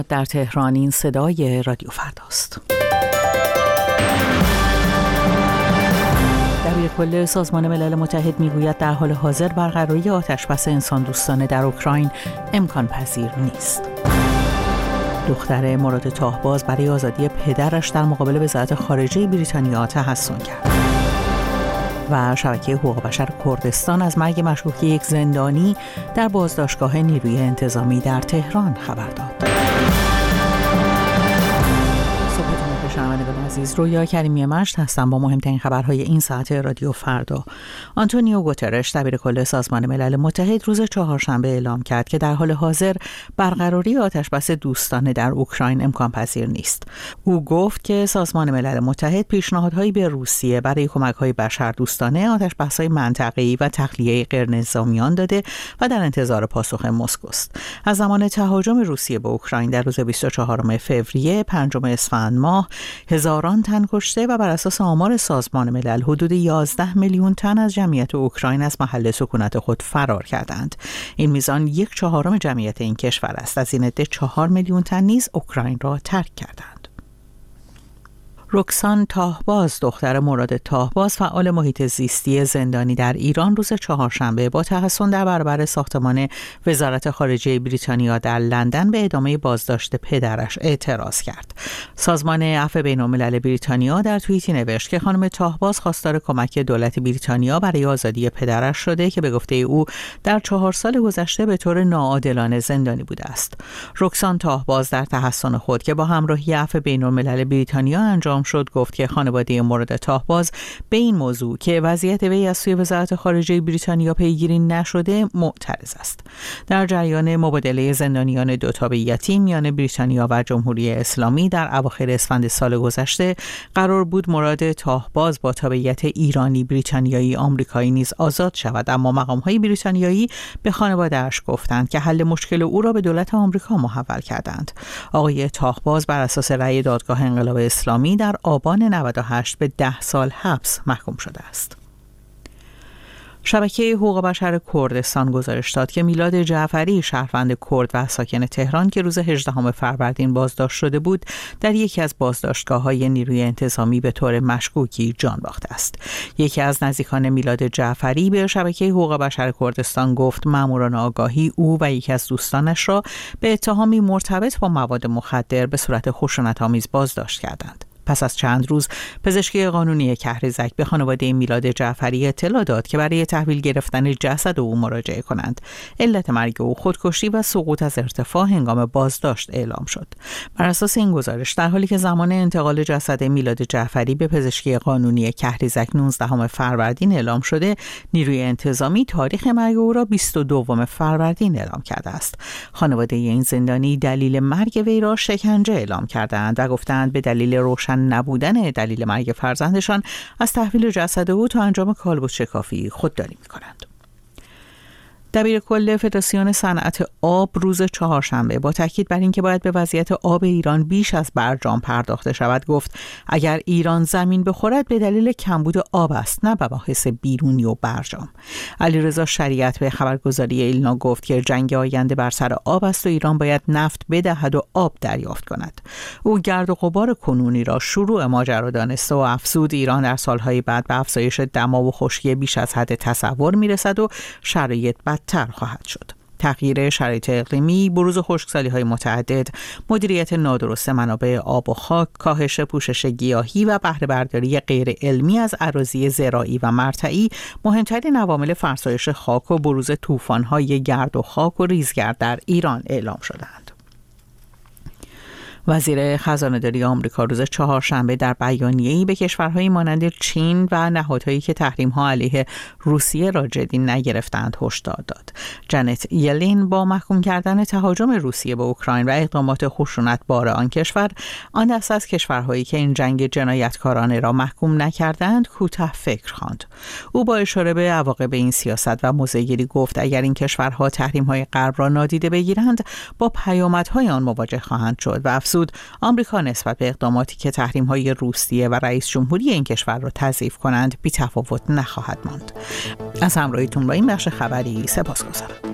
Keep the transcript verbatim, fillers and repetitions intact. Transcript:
در تهران این صدای رادیو فرداست. دبیرکل سازمان ملل متحد میگوید در حال حاضر برقراری آتشبس انسان دوستانه در اوکراین امکان پذیر نیست. دختر مراد تاهباز برای آزادی پدرش در مقابل وزارت خارجه بریتانیا تحصن کرد. و شبکه حقوق بشر کردستان از مرگ مشکوک یک زندانی در بازداشتگاه نیروی انتظامی در تهران خبر داد. شنوندگان عزیز، رویا کریمی مشت هستم با مهمترین خبرهای این ساعت رادیو فردا. آنتونیو گوترش دبیرکل سازمان ملل متحد روز چهارشنبه اعلام کرد که در حال حاضر برقراری آتشبس دوستانه در اوکراین امکان پذیر نیست. او گفت که سازمان ملل متحد پیشنهادهایی به روسیه برای کمک‌های بشردوستانه، آتشبس‌های منطقه‌ای و تخلیه غیرنظامیان داده و در انتظار پاسخ مسکو است. از زمان تهاجم روسیه به اوکراین در روز بیست و چهارم فوریه، پنجم اسفند ماه، هزاران تن کشته و بر اساس آمار سازمان ملل حدود یازده میلیون تن از جمعیت اوکراین از محل سکونت خود فرار کردند. این میزان یک چهارم جمعیت این کشور است. از این عده چهار میلیون تن نیز اوکراین را ترک کردند. رکسان تاهباز، دختر مراد تاهباز، فعال محیط زیستی زندانی در ایران، روز چهارشنبه با تحصن در برابر ساختمان وزارت خارجه بریتانیا در لندن به ادامه بازداشت پدرش اعتراض کرد. سازمان عفو بین‌الملل بریتانیا در توییتی نوشت که خانم تاهباز خواستار کمک دولت بریتانیا برای آزادی پدرش شده که به گفته او در چهار سال گذشته به طور ناعادلانه زندانی بوده است. رکسان تاهباز در تحصن خود که با همراهی عفو بین‌الملل بریتانیا انجام شد گفت که خانواده مراد تاهباز به این موضوع که وضعیت وی از سوی وزارت خارجه بریتانیا پیگیری نشده معترض است. در جریان مبادله زندانیان دو تابعیتی میان بریتانیا و جمهوری اسلامی در اواخر اسفند سال گذشته قرار بود مراد تاهباز با تابعیت ایرانی، بریتانیایی، آمریکایی نیز آزاد شود، اما مقام‌های بریتانیایی به خانواده‌اش گفتند که حل مشکل او را به دولت آمریکا محول کردند. آقای تاهباز بر اساس رأی دادگاه انقلاب اسلامی در آبان نود و هشت به ده سال حبس محکوم شده است. شبکه حقوق بشر کردستان گزارش داد که میلاد جعفری، شهروند کرد و ساکن تهران که روز هجدهم فروردین بازداشت شده بود، در یکی از بازداشتگاه‌های نیروی انتظامی به طور مشکوکی جان باخته است. یکی از نزدیکان میلاد جعفری به شبکه حقوق بشر کردستان گفت ماموران آگاهی او و یکی از دوستانش را به اتهامی مرتبط با مواد مخدر به صورت خشونت‌آمیز بازداشت کردند. پس از چند روز پزشکی قانونی کهریزک به خانواده میلاد جعفری اطلاع داد که برای تحویل گرفتن جسد او مراجعه کنند. علت مرگ او خودکشی و سقوط از ارتفاع هنگام بازداشت اعلام شد. بر اساس این گزارش در حالی که زمان انتقال جسد میلاد جعفری به پزشکی قانونی کهریزک نوزدهم فروردین اعلام شده، نیروی انتظامی تاریخ مرگ او را بیست و دوم فروردین اعلام کرده است. خانواده این زندانی دلیل مرگ وی را شکنجه اعلام کردند و گفتند به دلیل روشن نبودن دلیل مرگ فرزندشان از تحویل جسد او تا انجام کالبد شکافی خودداری می‌کنند. دبیرکل فدراسیون صنعت آب روز چهارشنبه با تاکید بر اینکه باید به وضعیت آب ایران بیش از برجام پرداخته شود گفت اگر ایران زمین بخورد به دلیل کمبود آب است، نه مباحث بیرونی و برجام. علیرضا شریعت به خبرگزاری ایلنا گفت که جنگ آینده بر سر آب است و ایران باید نفت بدهد و آب دریافت کند. او گرد و غبار کنونی را شروع ماجرا دانست و افزود ایران در سالهای بعد به افزایش دما و خشکی بیش از حد تصور میرسد و شرایط تر خواهد شد. تغییر شرایط اقلیمی، بروز خشکسالی‌های متعدد، مدیریت نادرست منابع آب و خاک، کاهش پوشش گیاهی و بهره برداری غیر علمی از اراضی زراعی و مرتعی مهمترین عوامل فرسایش خاک و بروز طوفان‌های گرد و خاک و ریزگرد در ایران اعلام شدند. وزیر خزانه‌داری آمریکا روز چهارشنبه در بیانیه‌ای به کشورهایی مانند چین و نهادهایی که تحریم‌ها علیه روسیه را جدی نگرفتند هشدار داد. جنت یلین با محکوم کردن تهاجم روسیه به اوکراین و اقدامات خشونت‌بار آن کشور، آن دست از کشورهایی که این جنگ جنایتکارانه را محکوم نکردند کوتاه فکر خواند. او با اشاره به عواقب این سیاست و موضع‌گیری گفت اگر این کشورها تحریم‌های غرب را نادیده بگیرند با پیامدهای آن مواجه خواهند شد و افزود آمریکا نسبت به اقداماتی که تحریم‌های روسیه و رئیس جمهوری این کشور را تضعیف کنند بی‌تفاوت نخواهد ماند. از همراهیتون با این بخش خبری سپاسگزارم.